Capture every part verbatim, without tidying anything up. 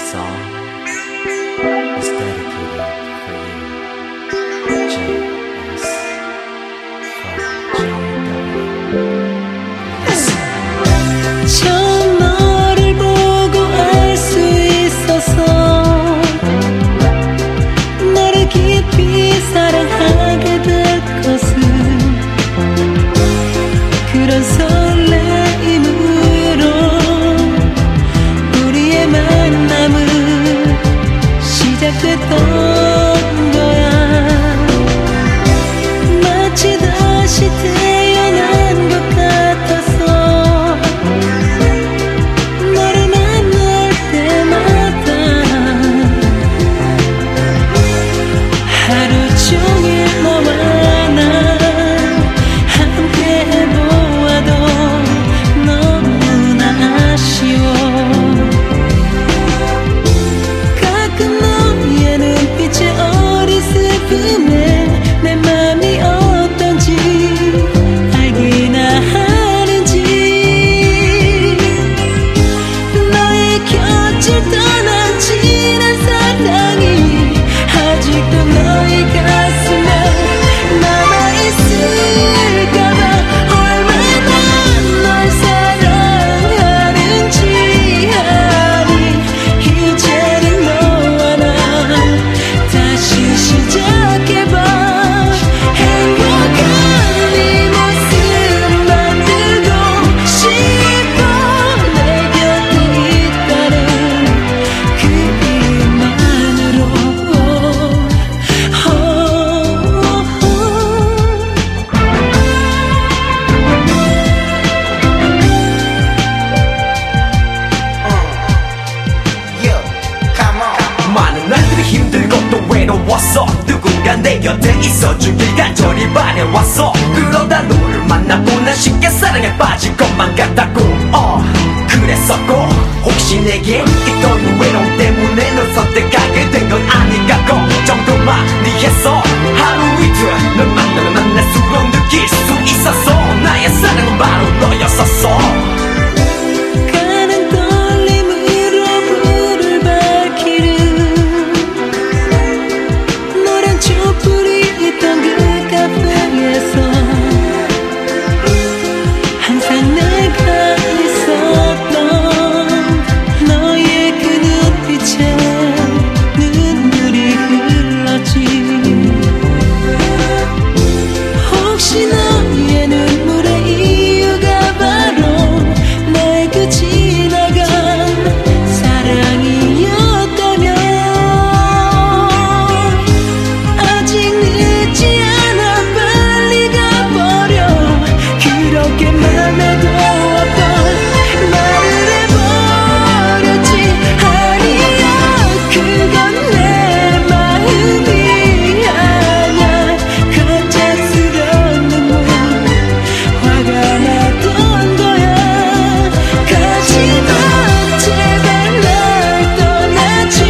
song is dedicated for you, J S from J W. 처음 너를 보고 알 수 있어서 너를 깊이 사랑하게 될 것을 그런 설레임으로 우리의 만남은 시작됐던 거야. 마치 다시 태어난 것 같아서 너를 만날 때마다 하루 종일 너와 나 함께 해보아도 너무나 아쉬워. 가끔 너의 눈빛에 어린 슬픔에 내 맘이 어떤지 알기나 하는지. 너의 곁을 떠난 지난 사랑이 아직도 너의 가슴에 남아있을까봐 얼마나 널 사랑하는지 아니 이제는 너와 나 다시 시작해봐. 행복한 네 모습 만들고 싶어. 내 곁에 있다는 그 이유만으로 많은 날들이 힘들고 또 외로웠어. 누군가 내 곁에 있어주길 간절히 바래왔어. 그러다 너를 만나고 난 쉽게 사랑에 빠질 것만 같았고 어 그랬었고 혹시 내게 있던 외로움 때문에 널 선택하게 된 건 아닐까 걱정도 많이 했어. 하루 이틀 널 만나면 만날수록 느낄 수 있었어. 나의 사랑은 바로 너였었어. 가는 떨림으로 불을 밝히는 노란 촛불이 있던 그 카페에서 항상 내가 있었던 너의 그 눈빛에 눈물이 흘렀지. 혹시 너의 눈물의 이유가 바로 나의 그 지나간 사랑이었다면 아직 늦지 않아 빨리 가버려. 그렇게 맘에도 아파 말을 해버렸지. 아니야 그건 내 마음이 아냐. 갑작스런 눈물 화가 났던 거야. 가지마 제발 날 떠나지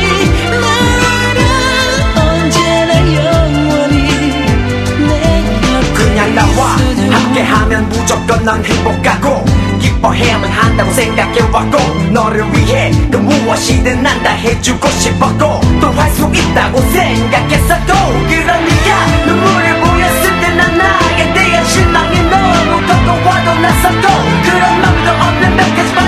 마라. 언제나 영원히 내 곁에 그냥 나와 있어줘. 함께하면 무조건 난 행복하고 기뻐해야만 한다고 생각해왔고 너를 위해 그 무엇이든 난 다 해주고 싶었고 또 할 수 있다고 생각했었고 그런 네가 눈물을 보였을 때 난 나에 대한 실망이 너무 컸고 화도 났었고 그런 맘도 없는 몇 가지